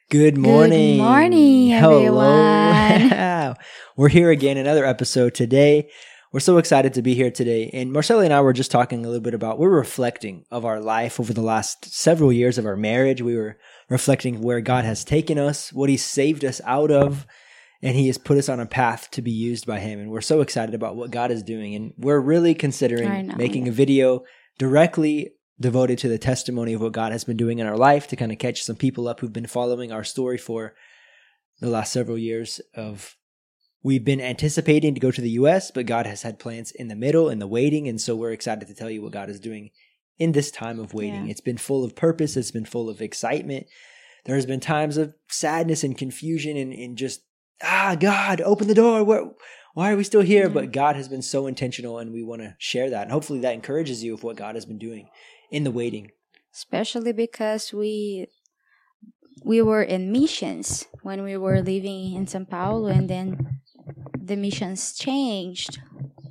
Good morning. Good morning, everyone. Hello. We're here again, another episode today. We're so excited to be here today. And Marcella and I were just talking a little bit about, we're reflecting of our life over the last several years of our marriage. We were reflecting where God has taken us, what He's saved us out of, and He has put us on a path to be used by Him. And we're so excited about what God is doing. And we're really considering making a video directly devoted to the testimony of what God has been doing in our life, to kind of catch some people up who've been following our story for the last several years of we've been anticipating to go to the U.S., but God has had plans in the middle, in the waiting, and so we're excited to tell you what God is doing in this time of waiting. Yeah. It's been full of purpose. It's been full of excitement. There has been times of sadness and confusion and just, God, open the door. Why are we still here? But God has been so intentional, and we want to share that. And hopefully that encourages you of what God has been doing in the waiting. Especially because we were in missions when we were living in São Paulo, and then the missions changed.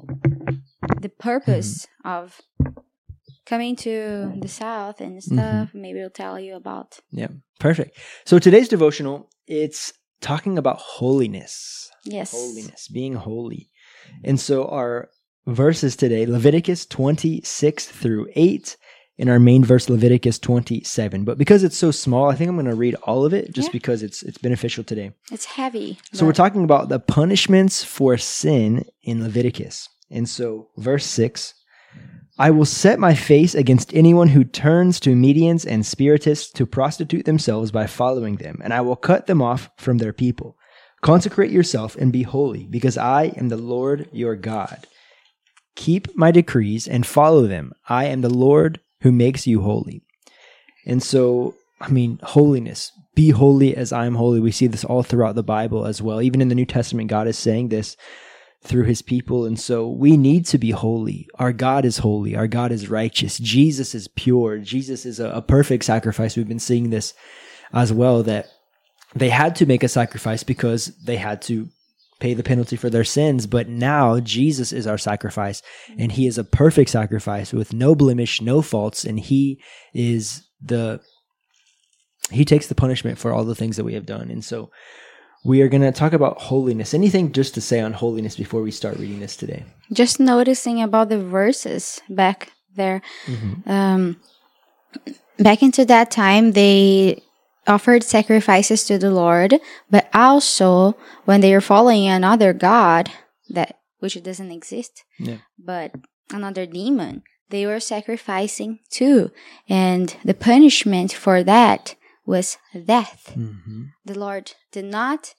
The purpose of coming to the South and stuff, maybe I'll tell you about. Yeah, perfect. So today's devotional, it's talking about holiness. Yes. Holiness, being holy. And so our verses today, Leviticus 26 through 8, and our main verse, Leviticus 27. But because it's so small, I think I'm going to read all of it just because it's beneficial today. It's heavy. So we're talking about the punishments for sin in Leviticus. And so verse 6, I will set my face against anyone who turns to mediums and spiritists to prostitute themselves by following them, and I will cut them off from their people. Consecrate yourself and be holy, because I am the Lord your God. Keep my decrees and follow them. I am the Lord who makes you holy. And so, holiness. Be holy as I am holy. We see this all throughout the Bible as well. Even in the New Testament, God is saying this through His people. And so we need to be holy. Our God is holy. Our God is righteous. Jesus is pure. Jesus is a perfect sacrifice. We've been seeing this as well, that they had to make a sacrifice because they had to pay the penalty for their sins, but now Jesus is our sacrifice, and He is a perfect sacrifice with no blemish, no faults, and He takes the punishment for all the things that we have done. And so we are going to talk about holiness. Anything just to say on holiness before we start reading this today? Just noticing about the verses back there. Back into that time, they offered sacrifices to the Lord, but also when they are following another god which doesn't exist, but another demon, they were sacrificing too, and the punishment for that was death. The Lord did not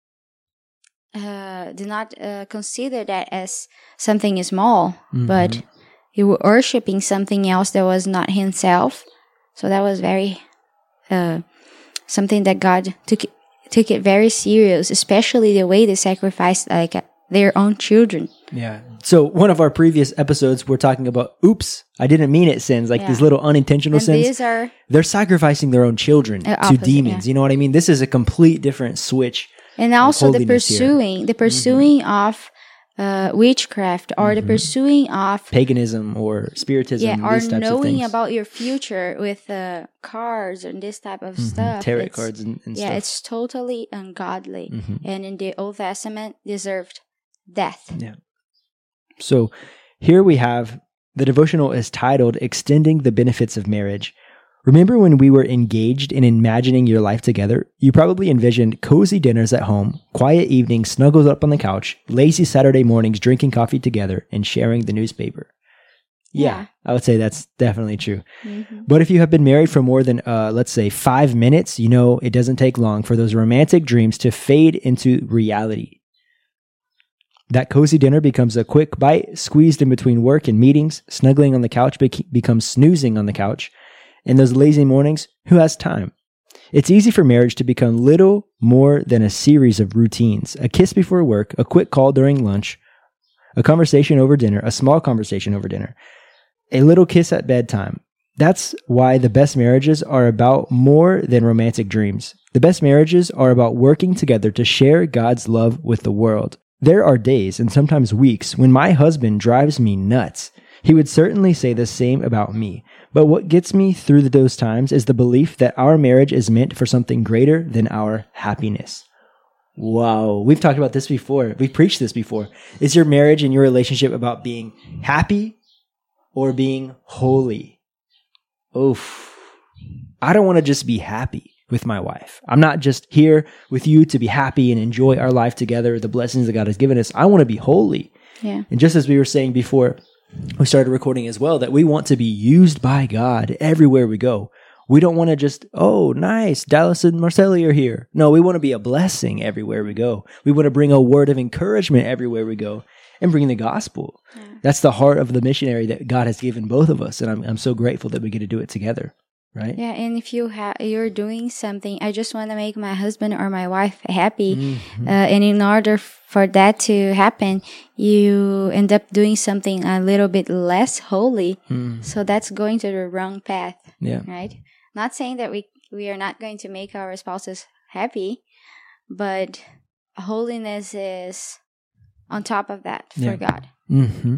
consider that as something small, but He was worshiping something else that was not Himself. So that was very something that God took it very serious, especially the way they sacrificed their own children. Yeah. So one of our previous episodes, we're talking about, oops, I didn't mean it sins, these little unintentional sins. They're sacrificing their own children to demons. You know what I mean? This is a complete different switch. And also the pursuing of witchcraft, or the pursuing of paganism or spiritism, or these types knowing of things. about your future with cards and this type of stuff. Tarot cards and stuff. Yeah, it's totally ungodly, and in the Old Testament deserved death. Yeah. So here we have, the devotional is titled Extending the Benefits of Marriage. Remember when we were engaged in imagining your life together? You probably envisioned cozy dinners at home, quiet evenings snuggled up on the couch, lazy Saturday mornings drinking coffee together, and sharing the newspaper. Yeah, I would say that's definitely true. But if you have been married for more than, let's say, 5 minutes, you know it doesn't take long for those romantic dreams to fade into reality. That cozy dinner becomes a quick bite, squeezed in between work and meetings. Snuggling on the couch becomes snoozing on the couch. In those lazy mornings, who has time? It's easy for marriage to become little more than a series of routines. A kiss before work, a quick call during lunch, a conversation over dinner, a small conversation over dinner, a little kiss at bedtime. That's why the best marriages are about more than romantic dreams. The best marriages are about working together to share God's love with the world. There are days and sometimes weeks when my husband drives me nuts. He would certainly say the same about me. But what gets me through those times is the belief that our marriage is meant for something greater than our happiness. Wow. We've talked about this before. We've preached this before. Is your marriage and your relationship about being happy or being holy? Oof. I don't want to just be happy with my wife. I'm not just here with you to be happy and enjoy our life together, the blessings that God has given us. I want to be holy. Yeah. And just as we were saying before we started recording as well, that we want to be used by God everywhere we go. We don't want to just, oh, nice, Dallas and Marcelli are here. No, we want to be a blessing everywhere we go. We want to bring a word of encouragement everywhere we go and bring the gospel. Yeah. That's the heart of the missionary that God has given both of us. And I'm so grateful that we get to do it together. Right? Yeah, and if you're doing something, I just want to make my husband or my wife happy. Mm-hmm. And in order for that to happen, you end up doing something a little bit less holy. Mm. So that's going to the wrong path. Yeah. Right? Not saying that we are not going to make our spouses happy, but holiness is on top of that for God. Mm-hmm.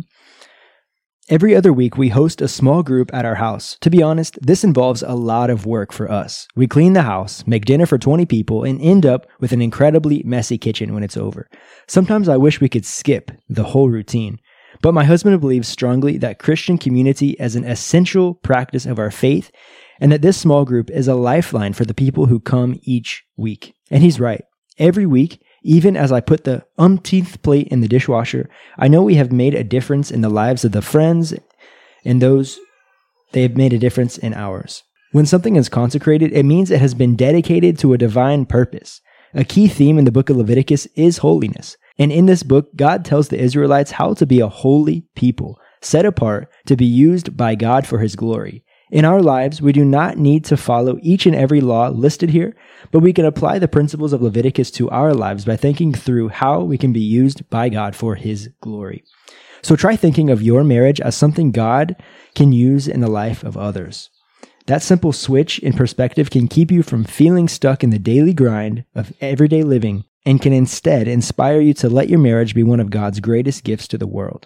Every other week, we host a small group at our house. To be honest, this involves a lot of work for us. We clean the house, make dinner for 20 people, and end up with an incredibly messy kitchen when it's over. Sometimes I wish we could skip the whole routine. But my husband believes strongly that Christian community is an essential practice of our faith, and that this small group is a lifeline for the people who come each week. And he's right. Every week, even as I put the umpteenth plate in the dishwasher, I know we have made a difference in the lives of the friends and those they have made a difference in ours. When something is consecrated, it means it has been dedicated to a divine purpose. A key theme in the book of Leviticus is holiness. And in this book, God tells the Israelites how to be a holy people, set apart to be used by God for his glory. In our lives, we do not need to follow each and every law listed here, but we can apply the principles of Leviticus to our lives by thinking through how we can be used by God for his glory. So try thinking of your marriage as something God can use in the life of others. That simple switch in perspective can keep you from feeling stuck in the daily grind of everyday living and can instead inspire you to let your marriage be one of God's greatest gifts to the world.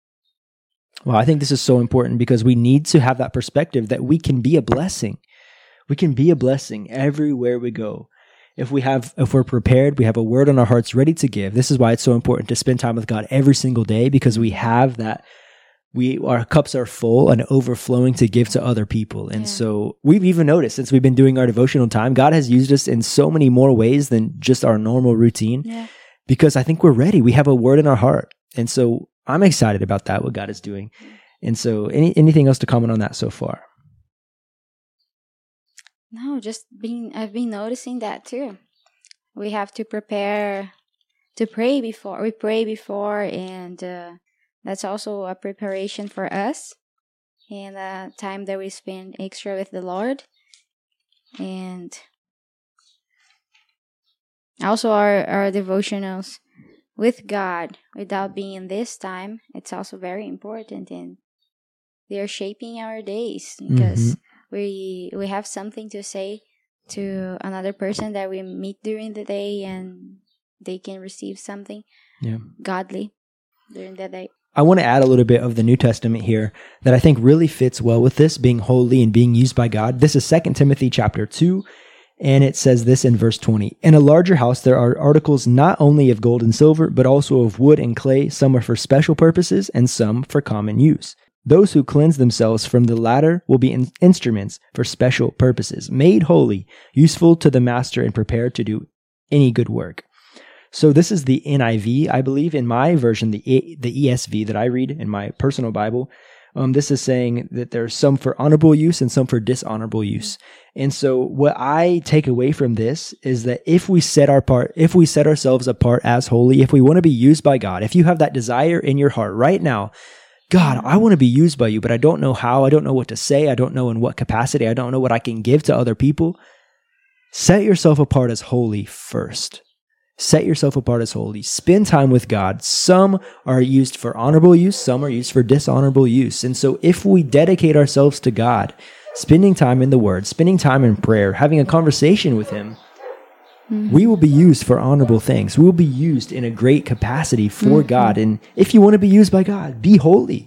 Well, I think this is so important because we need to have that perspective that we can be a blessing. We can be a blessing everywhere we go. If we're prepared, we have a word on our hearts ready to give. This is why it's so important to spend time with God every single day, because we have that. Our cups are full and overflowing to give to other people. And so we've even noticed since we've been doing our devotional time, God has used us in so many more ways than just our normal routine, because I think we're ready. We have a word in our heart. And so I'm excited about that, what God is doing. And so anything else to comment on that so far? No, I've been noticing that too. We have to prepare to pray before. We pray before, and that's also a preparation for us, and a time that we spend extra with the Lord. And also our devotionals with God without being in this time, it's also very important, and they are shaping our days because we have something to say to another person that we meet during the day, and they can receive something godly during the day. I want to add a little bit of the New Testament here that I think really fits well with this, being holy and being used by God. This is 2 Timothy chapter 2. And it says this in verse 20, "In a larger house there are articles not only of gold and silver, but also of wood and clay. Some are for special purposes and some for common use. Those who cleanse themselves from the latter will be instruments for special purposes, made holy, useful to the master, and prepared to do any good work." So this is the NIV, I believe. In my version, the ESV that I read in my personal Bible, this is saying that there's some for honorable use and some for dishonorable use. And so what I take away from this is that if we set ourselves apart as holy, if we want to be used by God, if you have that desire in your heart right now, God, I want to be used by you, but I don't know how, I don't know what to say, I don't know in what capacity, I don't know what I can give to other people. Set yourself apart as holy first. Set yourself apart as holy. Spend time with God. Some are used for honorable use. Some are used for dishonorable use. And so if we dedicate ourselves to God, spending time in the Word, spending time in prayer, having a conversation with Him, we will be used for honorable things. We will be used in a great capacity for God. And if you want to be used by God, be holy.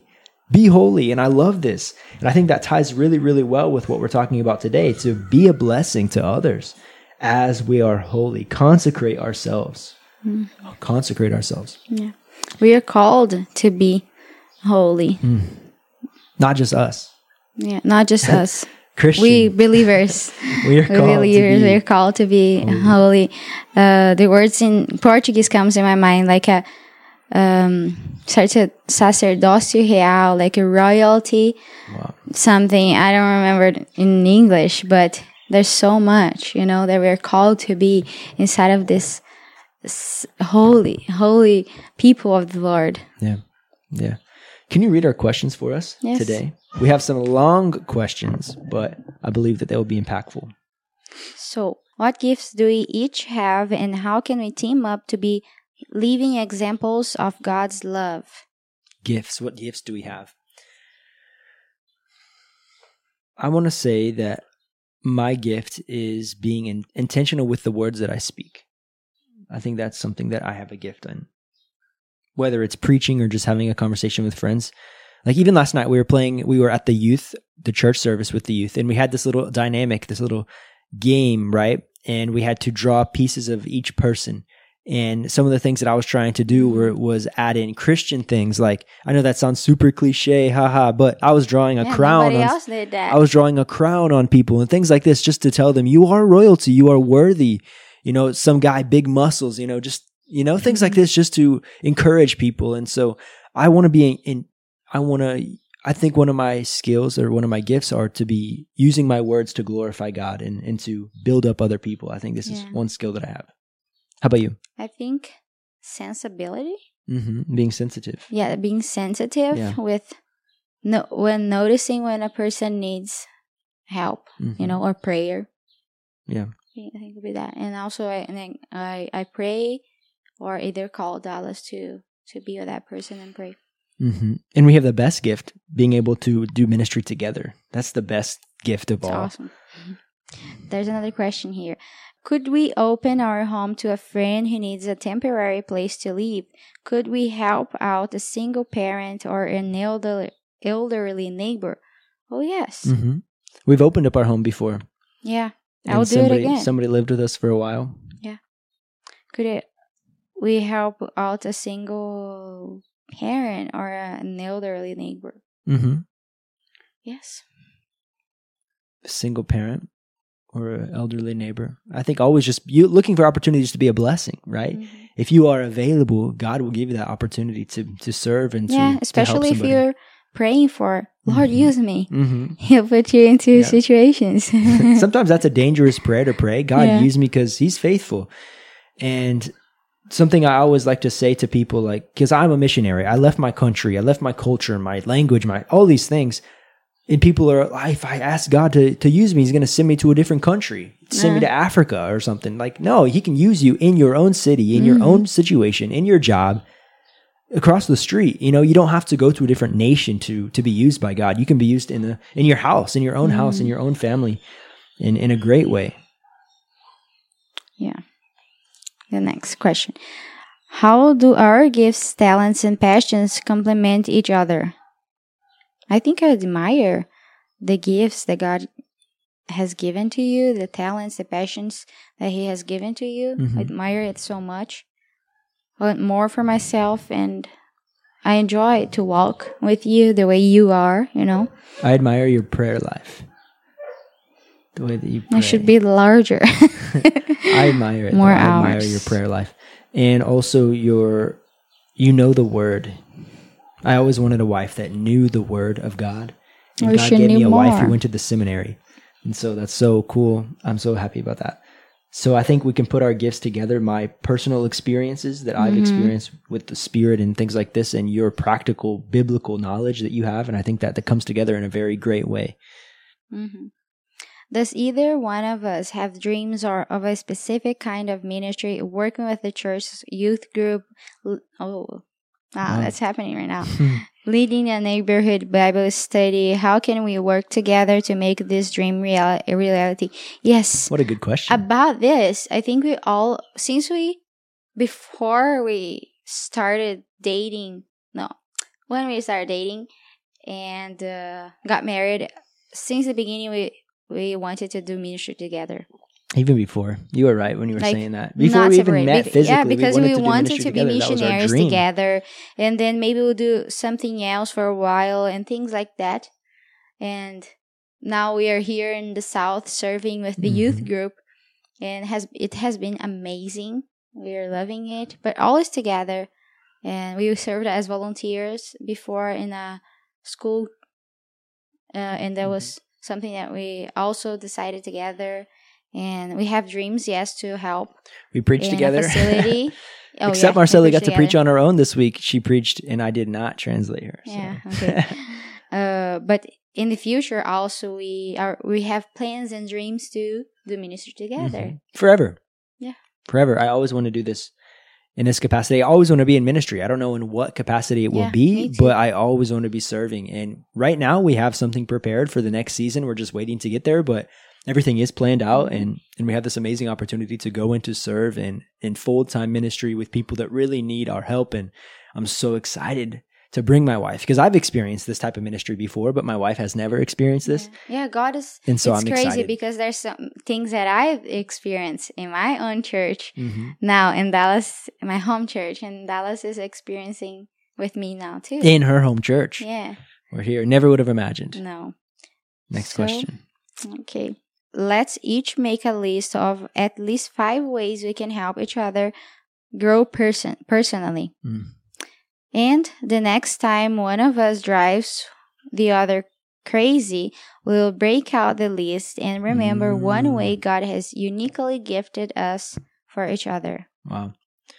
Be holy. And I love this. And I think that ties really, really well with what we're talking about today, to be a blessing to others as we are holy. Consecrate ourselves. Consecrate ourselves. Yeah. We are called to be holy. Not just us. Yeah, not just us. Christian. We believers. We're called to be holy. The words in Portuguese comes in my mind like a sacerdócio real, like a royalty. Wow. Something I don't remember in English, but there's so much, that we're called to be inside of this holy people of the Lord. Yeah. Yeah. Can you read our questions for us today? We have some long questions, but I believe that they will be impactful. So, what gifts do we each have, and how can we team up to be living examples of God's love? Gifts. What gifts do we have? I want to say that my gift is being intentional with the words that I speak. I think that's something that I have a gift in. Whether it's preaching or just having a conversation with friends. Like even last night we were at the church service with the youth, and we had this little dynamic, this little game, right? And we had to draw pieces of each person. And some of the things that I was trying to do was add in Christian things. Like, I know that sounds super cliche, haha, but I was drawing a crown. Nobody else did that. I was drawing a crown on people and things like this, just to tell them, you are royalty, you are worthy. Some guy, big muscles, things like this, just to encourage people. And so I want to be I think one of my skills or one of my gifts are to be using my words to glorify God and to build up other people. I think this is one skill that I have. How about you? I think sensibility. Being sensitive. Yeah, being sensitive with when noticing when a person needs help, or prayer. Yeah. I think it would be that. And also I pray or either call Dallas to be with that person and pray. And we have the best gift, being able to do ministry together. That's the best gift of all. Awesome. There's another question here. Could we open our home to a friend who needs a temporary place to live? Could we help out a single parent or an elderly neighbor? Oh, yes. We've opened up our home before. Yeah, I'll do it again. Somebody lived with us for a while. Yeah. Could we help out a single parent or an elderly neighbor? Yes. A single parent or an elderly neighbor. I think always just you looking for opportunities to be a blessing, right? If you are available, God will give you that opportunity to serve and especially if you're praying for, Lord, use me. He'll put you into situations. Sometimes that's a dangerous prayer to pray. God, use me, because He's faithful. And something I always like to say to people, like, because I'm a missionary, I left my country, I left my culture, my language, all these things. And people are, if I ask God to use me, He's going to send me to a different country, send me to Africa or something. Like, no, He can use you in your own city, in your own situation, in your job, across the street. You don't have to go to a different nation to be used by God. You can be used in your house, in your own house, in your own family, in a great way. Yeah. The next question. How do our gifts, talents, and passions complement each other? I think I admire the gifts that God has given to you, the talents, the passions that He has given to you. I admire it so much. I want more for myself, and I enjoy to walk with you the way you are, I admire your prayer life. The way that you pray. I should be larger. I admire it. More I hours. admire your prayer life. And also the word. I always wanted a wife that knew the word of God. And God gave me a wife who went to the seminary. And so that's so cool. I'm so happy about that. So I think we can put our gifts together, my personal experiences that I've experienced with the Spirit and things like this, and your practical biblical knowledge that you have. And I think that comes together in a very great way. Does either one of us have dreams or of a specific kind of ministry, working with the church, youth group? That's happening right now. Leading a neighborhood Bible study. How can we work together to make this dream a reality? Yes. What a good question. About this, I think before we started dating, when we started dating, and got married. Since the beginning, we wanted to do ministry together. Even before. You were right when you were saying that. Before we even met physically. Yeah, because we wanted to be together. missionaries together. And then maybe we'll do something else for a while and things like that. And now we are here in the South serving with the youth group. And it has been amazing. We are loving it. But always together. And we served as volunteers before in a school. And that was something that we also decided together. And we have dreams, yes, to help. We preached together. Facility. Except Marceli got to preach on her own this week. She preached, and I did not translate her. So. Yeah, okay. But in the future, also we have plans and dreams to do ministry together forever. Yeah, forever. I always want to do this in this capacity. I always want to be in ministry. I don't know in what capacity it will be, but I always want to be serving. And right now, we have something prepared for the next season. We're just waiting to get there, but everything is planned out, and we have this amazing opportunity to go into serve in full-time ministry with people that really need our help. And I'm so excited to bring my wife, because I've experienced this type of ministry before, but my wife has never experienced this. Yeah, God is, and so it's I'm crazy excited. Because there's some things that I've experienced in my own church now in Dallas, my home church, and Dallas is experiencing with me now too. In her home church. Yeah. We're here. Never would have imagined. No. Next question. Okay. Let's each make a list of at least 5 ways we can help each other grow personally. And the next time one of us drives the other crazy, we'll break out the list and remember one way God has uniquely gifted us for each other. Wow.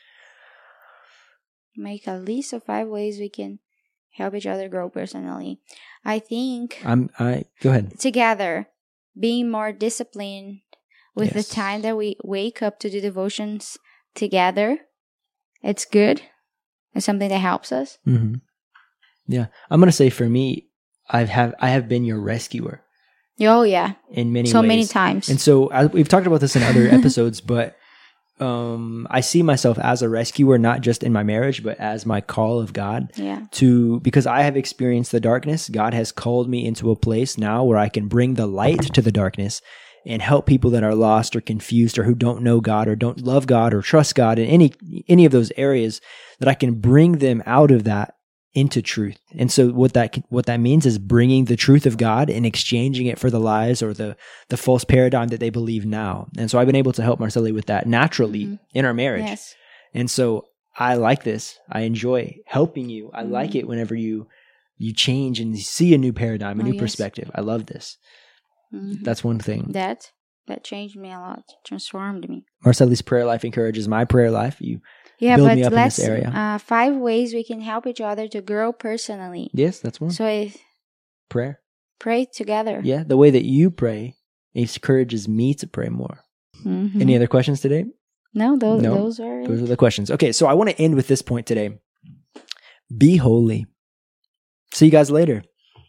Make a list of 5 ways we can help each other grow personally. I think go ahead. Together, being more disciplined with the time that we wake up to do devotions together. It's good. It's something that helps us. Yeah. I'm going to say for me, I have been your rescuer. Oh, yeah. In many ways. So many times. And so we've talked about this in other episodes, but I see myself as a rescuer, not just in my marriage, but as my call of God. Yeah. Because I have experienced the darkness, God has called me into a place now where I can bring the light to the darkness and help people that are lost or confused or who don't know God or don't love God or trust God in any of those areas, that I can bring them out of that into truth. And so what that means is bringing the truth of God and exchanging it for the lies or the false paradigm that they believe now. And so I've been able to help Marceli with that naturally in our marriage. Yes. And so I like this. I enjoy helping you. I like it whenever you change and you see a new paradigm, a new perspective. I love this. That's one thing. That changed me a lot, transformed me. Marceli's prayer life encourages my prayer life. You build me up in this area. 5 ways we can help each other to grow personally. Yes, that's one. So prayer. Pray together. Yeah, the way that you pray encourages me to pray more. Any other questions today? No, those are the questions. Okay, so I want to end with this point today. Be holy. See you guys later.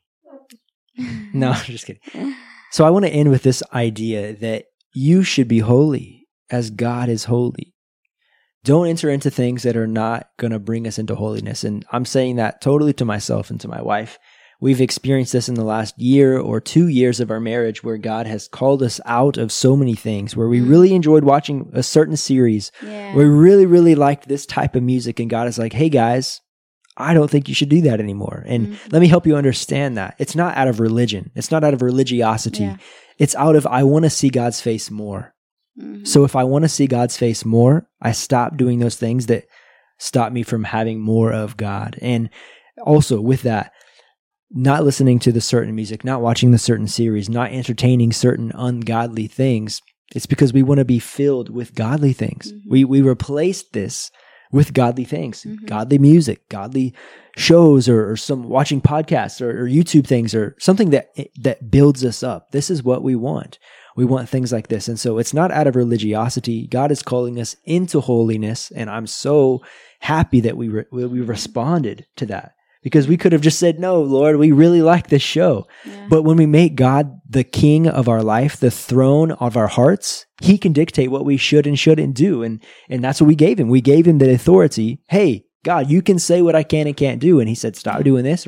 No, I'm just kidding. So I want to end with this idea that you should be holy as God is holy. Don't enter into things that are not going to bring us into holiness. And I'm saying that totally to myself and to my wife. We've experienced this in the last year or 2 years of our marriage where God has called us out of so many things, where we really enjoyed watching a certain series, where we really, really liked this type of music. And God is like, hey guys, I don't think you should do that anymore. And let me help you understand that. It's not out of religion. It's not out of religiosity. Yeah. It's out of, I want to see God's face more. So if I want to see God's face more, I stop doing those things that stop me from having more of God. And also with that, not listening to the certain music, not watching the certain series, not entertaining certain ungodly things. It's because we want to be filled with godly things. We replaced this with godly things, godly music, godly shows, or some watching podcasts or YouTube things, or something that builds us up. This is what we want. We want things like this. And so it's not out of religiosity. God is calling us into holiness. And I'm so happy that we responded to that, because we could have just said, no, Lord, we really like this show. Yeah. But when we make God the king of our life, the throne of our hearts, he can dictate what we should and shouldn't do. And that's what we gave him. We gave him the authority. Hey, God, you can say what I can and can't do. And he said, stop doing this. And we're like,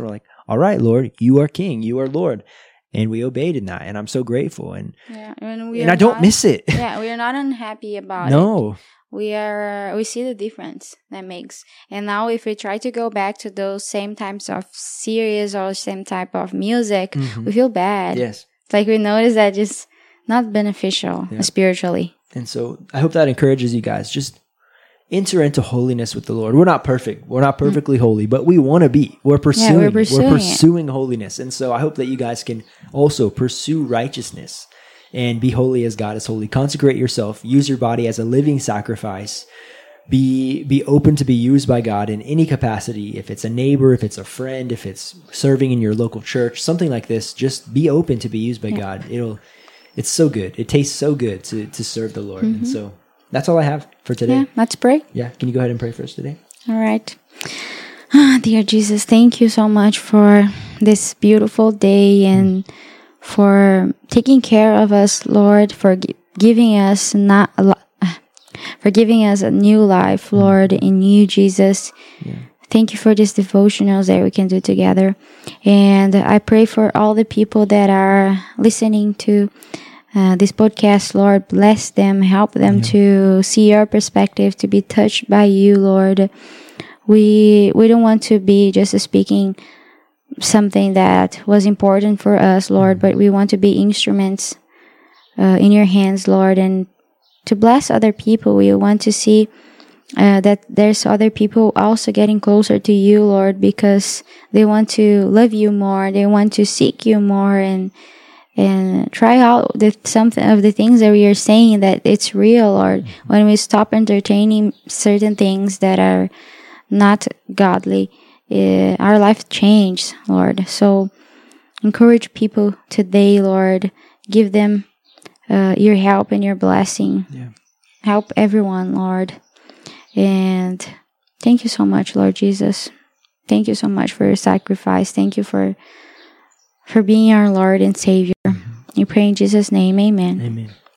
all right, Lord, you are King, you are Lord. And we obeyed in that. And I'm so grateful. And I don't miss it. Yeah, we are not unhappy about it. No. We see the difference that makes. And now if we try to go back to those same types of series or same type of music, we feel bad. Yes. It's like we notice that just not beneficial spiritually. And so I hope that encourages you guys. Just enter into holiness with the Lord. We're not perfect. We're not perfectly holy, but we want to be. We're pursuing holiness. And so I hope that you guys can also pursue righteousness and be holy as God is holy. Consecrate yourself. Use your body as a living sacrifice. Be open to be used by God in any capacity. If it's a neighbor, if it's a friend, if it's serving in your local church, something like this, just be open to be used by God. It's so good. It tastes so good to serve the Lord. And so that's all I have for today. Yeah, let's pray. Yeah, can you go ahead and pray for us today? All right. Dear Jesus, thank you so much for this beautiful day and for taking care of us, Lord, for giving us a new life, Lord, in you, Jesus. Yeah. Thank you for these devotionals that we can do together. And I pray for all the people that are listening to this podcast, Lord. Bless them, help them to see your perspective, to be touched by you, Lord. We don't want to be just speaking something that was important for us, Lord, but we want to be instruments in your hands, Lord, and to bless other people. We want to see that there's other people also getting closer to you, Lord, because they want to love you more, they want to seek you more, and try out something of the things that we are saying, that it's real, Lord. When we stop entertaining certain things that are not godly, our life changed, Lord. So encourage people today, Lord. Give them your help and your blessing. Yeah. Help everyone, Lord. And thank you so much, Lord Jesus. Thank you so much for your sacrifice. Thank you for being our Lord and Savior. We pray in Jesus' name. Amen. Amen.